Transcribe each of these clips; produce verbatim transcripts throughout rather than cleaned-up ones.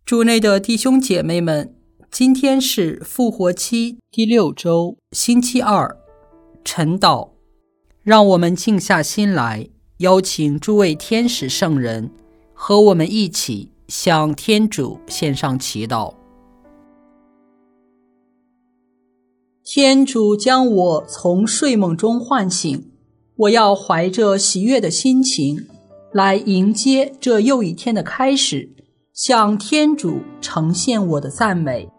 主内的弟兄姐妹们，今天是复活期第六周，星期二，晨祷。让我们静下心来，邀请诸位天使圣人和我们一起向天主献上祈祷。天主将我从睡梦中唤醒，我要怀着喜悦的心情来迎接这又一天的开始，向天主呈现我的赞美。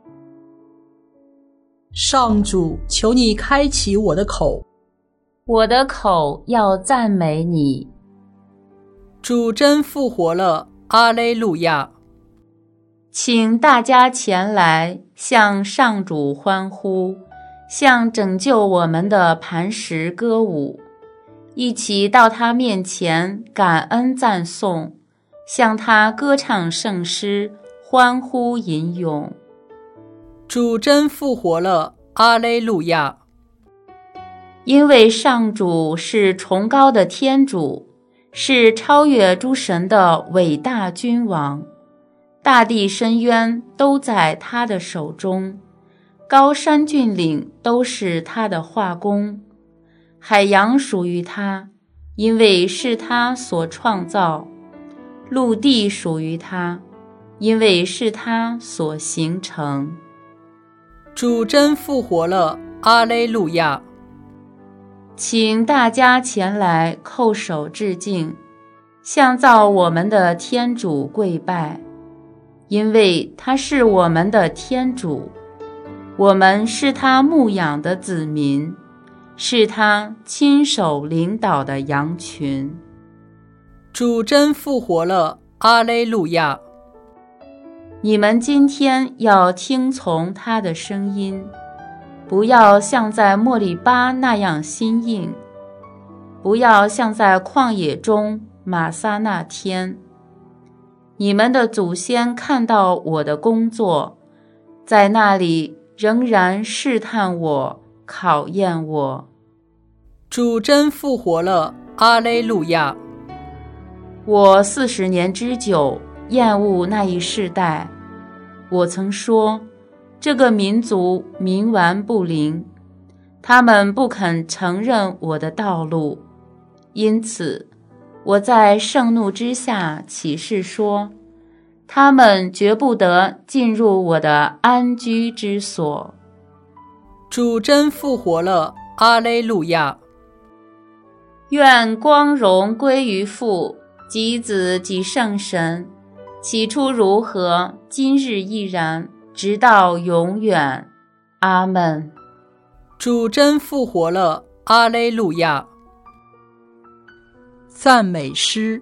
上主，求你开启我的口， 我的口要赞美你。 主真复活了，阿肋路亚！ 请大家前来向上主欢呼，向拯救我们的磐石歌舞，一起到他面前感恩赞颂，向他歌唱圣诗，欢呼吟咏。 主真复活了，阿肋路亚！ 因为上主是崇高的天主，是超越诸神的伟大君王，大地深渊都在他的手中，高山峻岭都是他的画工，海洋属于他，因为是他所创造，陆地属于他，因为是他所形成。 主真复活了，阿肋路亚！ 请大家前来叩首致敬，向造我们的天主跪拜，因为他是我们的天主，我们是他牧养的子民，是他亲手领导的羊群。 主真复活了，阿肋路亚！ 你们今天要听从他的声音，不要像在莫利巴那样心硬，不要像在旷野中玛撒那天。你们的祖先看到我的工作，在那里仍然试探我，考验我。 主真复活了，阿肋路亚！ 我四十年之久厌恶那一世代，我曾说，这个民族冥顽不灵，他们不肯承认我的道路，因此我在盛怒之下起誓说，他们绝不得进入我的安居之所。 主真复活了，阿肋路亚！ 愿光荣归于父及子及圣神，起初如何，今日亦然，直到永远。阿们。 主真复活了，阿肋路亚！赞美诗。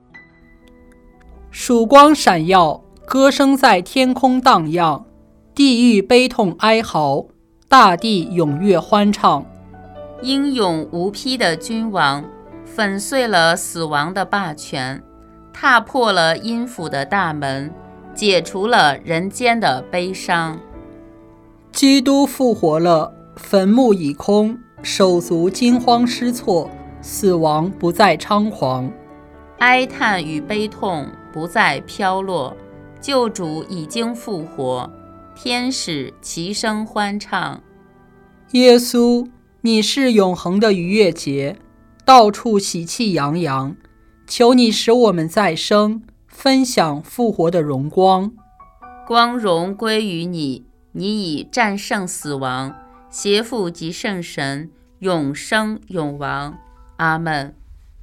曙光闪耀，歌声在天空荡漾，地狱悲痛哀嚎，大地踊跃欢唱。 英勇无匹的君王粉碎了死亡的霸权，踏破了阴府的大门，解除了人间的悲伤。 基督复活了，坟墓已空，手足惊慌失措，死亡不再猖狂， 哀叹与悲痛不再飘落，救主已经复活，天使齐声欢唱。 耶稣，你是永恒的逾越节，到处喜气洋洋，求你使我们再生，分享复活的荣光。 光荣归于你，你已战胜死亡，携父及圣神，永生永王。阿们。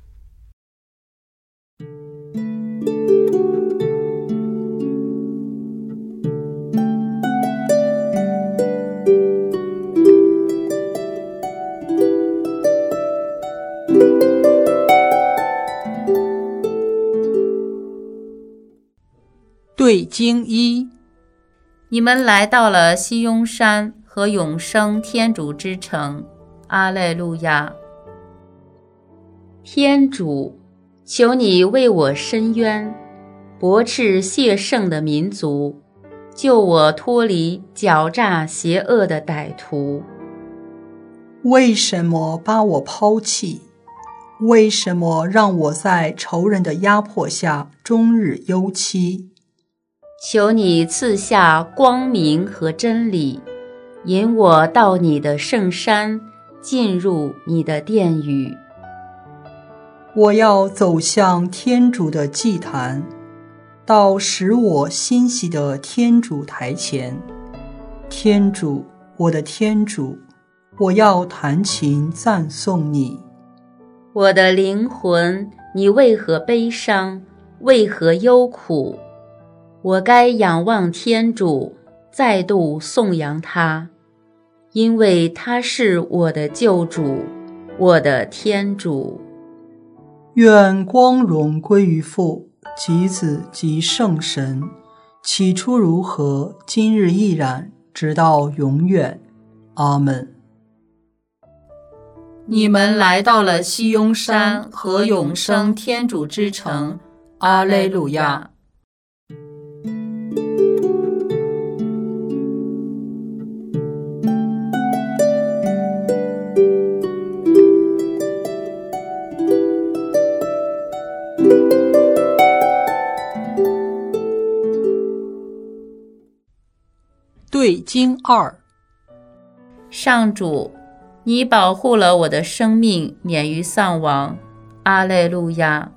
对经一， 你们来到了西雍山和永生天主之城，阿肋路亚！天主，求你为我伸冤，驳斥谢圣的民族，救我脱离狡诈邪恶的歹徒。 为什么把我抛弃？为什么让我在仇人的压迫下终日忧戚？ 求你赐下光明和真理，引我到你的圣山，进入你的殿宇。 我要走向天主的祭坛，到使我欣喜的天主台前。天主，我的天主，我要弹琴赞颂你。 我的灵魂，你为何悲伤？为何忧苦？我该仰望天主，再度颂扬他，因为他是我的救主，我的天主。 愿光荣归于父、及子、及圣神，起初如何，今日亦然，直到永远。阿们。 你们来到了西雍山和永生天主之城，阿肋路亚。 对经二。 上主，你保护了我的生命免于丧亡，阿肋路亚。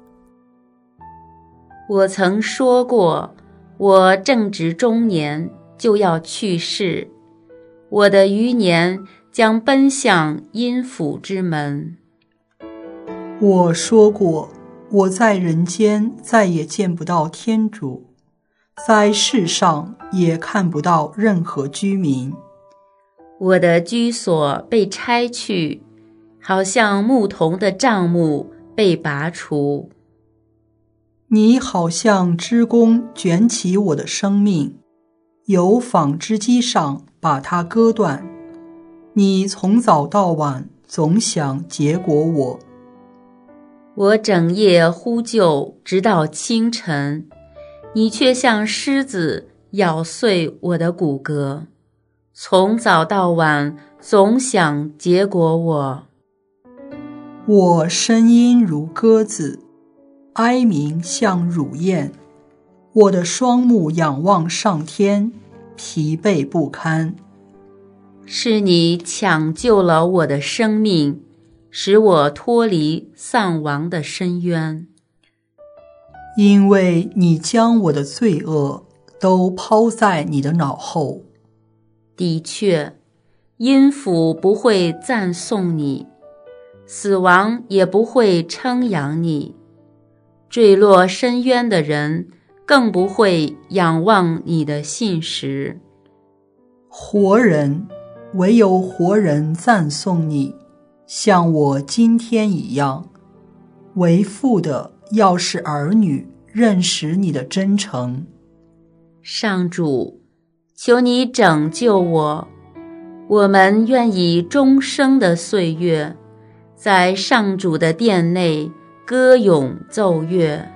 我曾说过，我正值中年就要去世，我的余年将奔向阴府之门。 我说过，我在人间再也见不到天主，在世上也看不到任何居民。 我的居所被拆去，好像牧童的帐幕被拔除。 你好像织工卷起我的生命，由纺织机上把它割断。你从早到晚总想结果我。 我整夜呼救，直到清晨，你却像狮子咬碎我的骨骼。从早到晚总想结果我。 我声音如鸽子，哀鸣像乳燕，我的双目仰望上天，疲惫不堪。 是你抢救了我的生命，使我脱离丧亡的深渊。 因为你将我的罪恶都抛在你的脑后。 的确，阴府不会赞颂你，死亡也不会称扬你，坠落深渊的人更不会仰望你的信实。 活人，唯有活人赞颂你，像我今天一样。为父的要使儿女认识你的真诚。 上主，求你拯救我，我们愿以终生的岁月，在上主的殿内歌咏奏乐。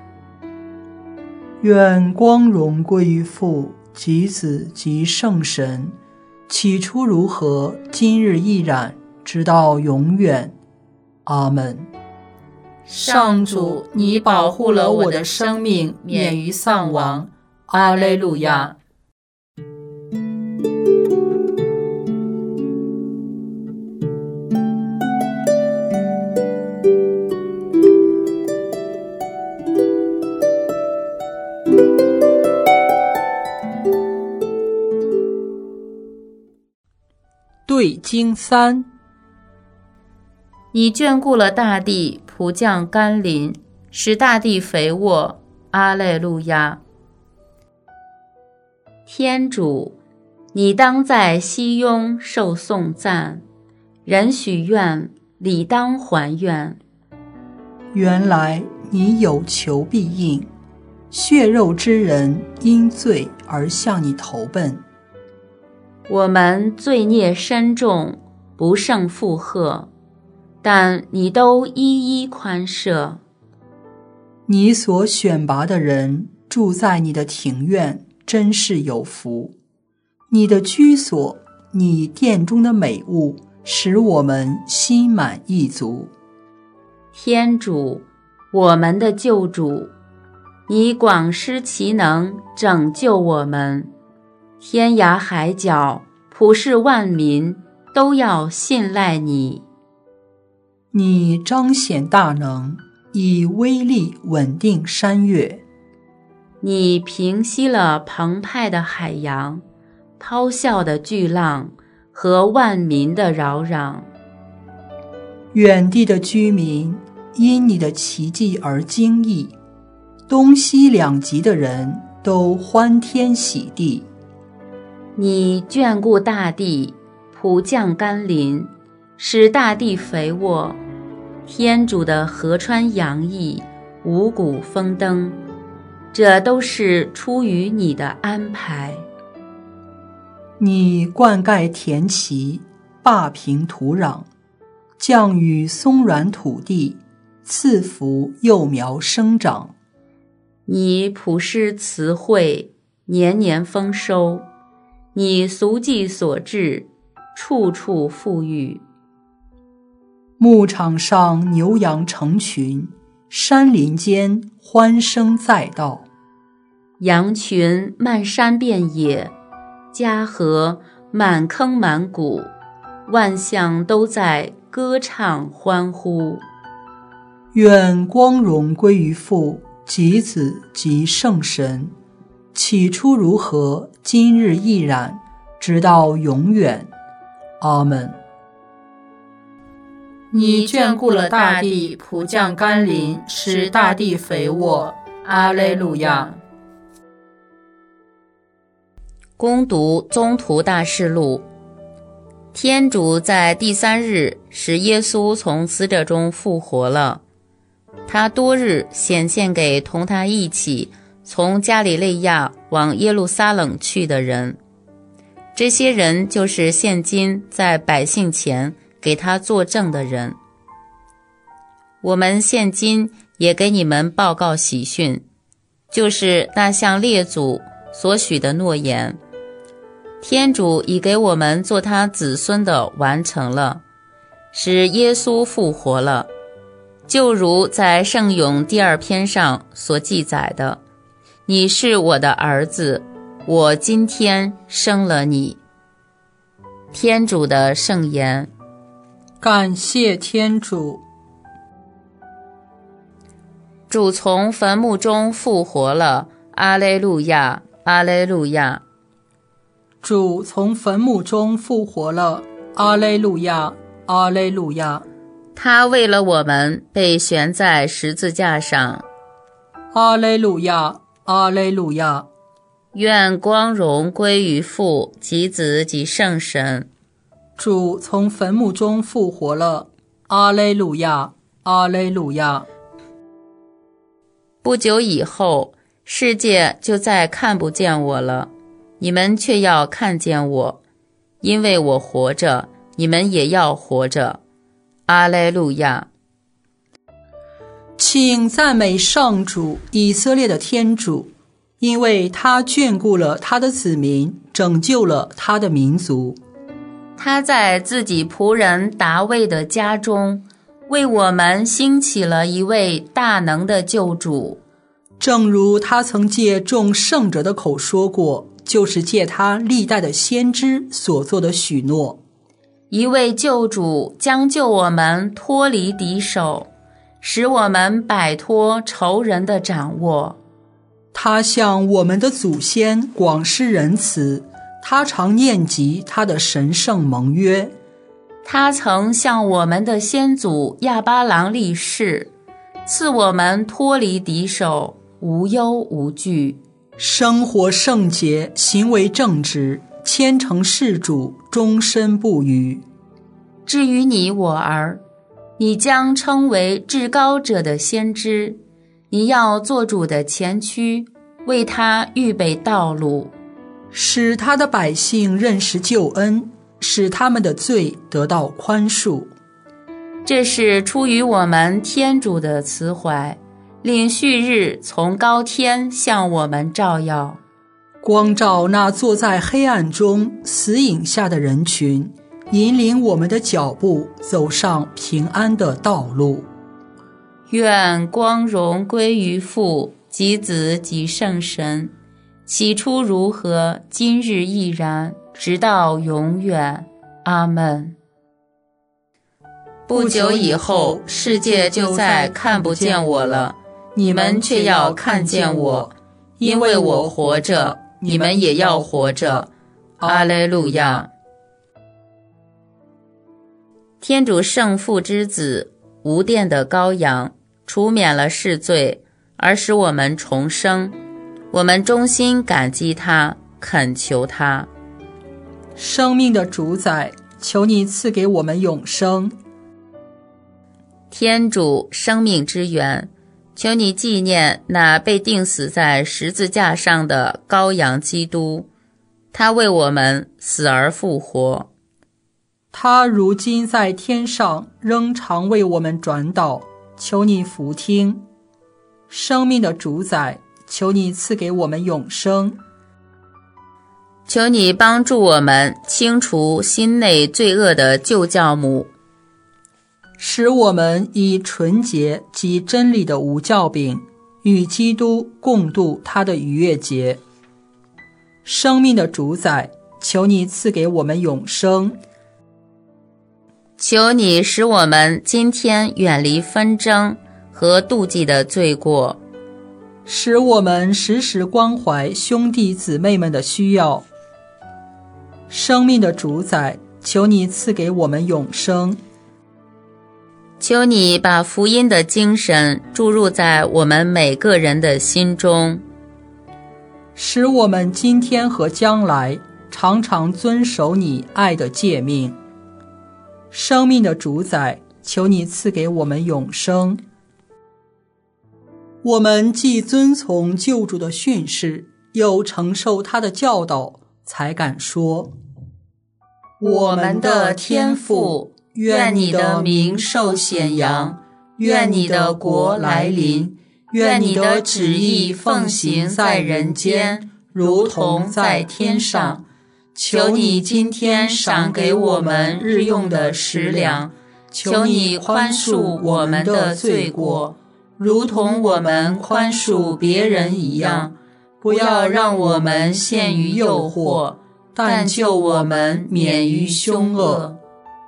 愿光荣归于父、及子、及圣神，起初如何，今日亦然，直到永远。阿们。 上主，你保护了我的生命免于丧亡，阿肋路亚。 对经三。 你眷顾了大地，普降甘霖，使大地肥沃，阿肋路亚。天主，你当在西雍受颂赞，人许愿，理当还愿。 原来你有求必应，血肉之人因罪而向你投奔。 我们罪孽深重，不胜负荷，但你都一一宽赦。 你所选拔的人住在你的庭院，真是有福。你的居所，你殿中的美物，使我们心满意足。 天主，我们的救主， 你广施其能，拯救我们。天涯海角，普世万民都要信赖你。 你彰显大能，以威力稳定山岳。 你平息了澎湃的海洋，咆哮的巨浪和万民的扰攘。 远地的居民因你的奇迹而惊异，东西两极的人都欢天喜地。 你眷顾大地，普降甘霖，使大地肥沃。天主的河川洋溢，五谷丰登，这都是出于你的安排。 你灌溉田畦，霸平土壤，降雨松软土地，赐福幼苗生长。 你普施慈惠，年年丰收。你俗计所至，处处富裕。 牧场上牛羊成群，山林间欢声载道。 羊群漫山遍野，嘉禾满坑满谷，万象都在歌唱欢呼。 愿光荣归于父及子及圣神，起初如何，今日亦然，直到永远。阿们。 你眷顾了大地，普降甘霖，使大地肥沃。阿肋路亚。 恭读宗徒大事录。天主在第三日使耶稣从死者中复活了。他多日显现给同他一起从加里肋亚往耶路撒冷去的人。这些人就是现今在百姓前给他作证的人。我们现今也给你们报告喜讯，就是那向列祖所许的诺言，天主已给我们做他子孙的完成了，使耶稣复活了，就如在圣咏第二篇上所记载的，你是我的儿子，我今天生了你。天主的圣言。 感谢天主。 主从坟墓中复活了，阿肋路亚，阿肋路亚。 主从坟墓中复活了，阿肋路亚，阿肋路亚。 他为了我们被悬在十字架上， 阿肋路亚，阿肋路亚。 愿光荣归于父及子及圣神。 主从坟墓中复活了，阿肋路亚，阿肋路亚。 不久以后，世界就再看不见我了，你们却要看见我，因为我活着，你们也要活着。阿肋路亚。 请赞美上主，以色列的天主，因为他眷顾了他的子民，拯救了他的民族。 他在自己仆人达味的家中，为我们兴起了一位大能的救主。 正如他曾借众圣者的口说过，就是借他历代的先知所做的许诺。 一位救主将救我们脱离敌手，使我们摆脱仇人的掌握。 他向我们的祖先广施仁慈，他常念及他的神圣盟约。 他曾向我们的先祖亚巴郎立誓，赐我们脱离敌手，无忧无惧， 生活圣洁，行为正直，虔诚事主，终身不渝。 至于你我儿，你将称为至高者的先知，你要做主的前驱，为他预备道路， 使他的百姓认识救恩，使他们的罪得到宽恕。 这是出于我们天主的慈怀，令旭日从高天向我们照耀， 光照那坐在黑暗中死影下的人群，引领我们的脚步走上平安的道路。 愿光荣归于父及子及圣神，起初如何，今日亦然，直到永远。阿们。不久以后，世界就再看不见我了，你们却要看见我，因为我活着，你们也要活着。阿肋路亚。天主圣父之子，无玷的羔羊，除免了世罪，而使我们重生。我们衷心感激他，恳求他。 生命的主宰，求你赐给我们永生。 天主生命之源，求你纪念那被钉死在十字架上的羔羊基督，他为我们死而复活。 他如今在天上，仍常为我们转导，求你俯听。生命的主宰，求你赐给我们永生。 求你帮助我们清除心内罪恶的旧教母， 使我们以纯洁及真理的无酵饼，与基督共度他的逾越节。生命的主宰，求你赐给我们永生。 求你使我们今天远离纷争和妒忌的罪过， 使我们时时关怀兄弟姊妹们的需要。生命的主宰，求你赐给我们永生。 求你把福音的精神注入在我们每个人的心中， 使我们今天和将来常常遵守你爱的诫命。生命的主宰，求你赐给我们永生。我们既遵从救主的训示，又承受他的教导，才敢说： 我们的天父，愿你的名受显扬，愿你的国来临，愿你的旨意奉行在人间，如同在天上。求你今天赏给我们日用的食粮，求你宽恕我们的罪过，如同我们宽恕别人一样，不要让我们陷于诱惑，但救我们免于凶恶。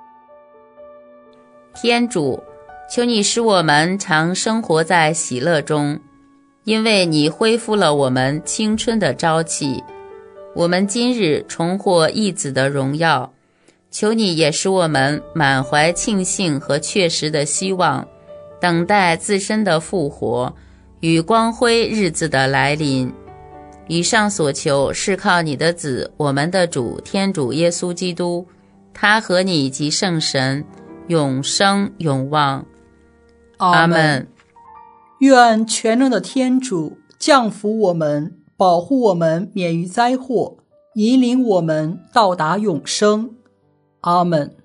天主，求你使我们常生活在喜乐中，因为你恢复了我们青春的朝气。我们今日重获义子的荣耀，求你也使我们满怀庆幸和确实的希望，等待自身的复活与光辉日子的来临。以上所求是靠你的子，我们的主天主耶稣基督，他和你及圣神永生永望。阿们。 愿全能的天主降福我们，保护我们免于灾祸，引领我们到达永生。阿们。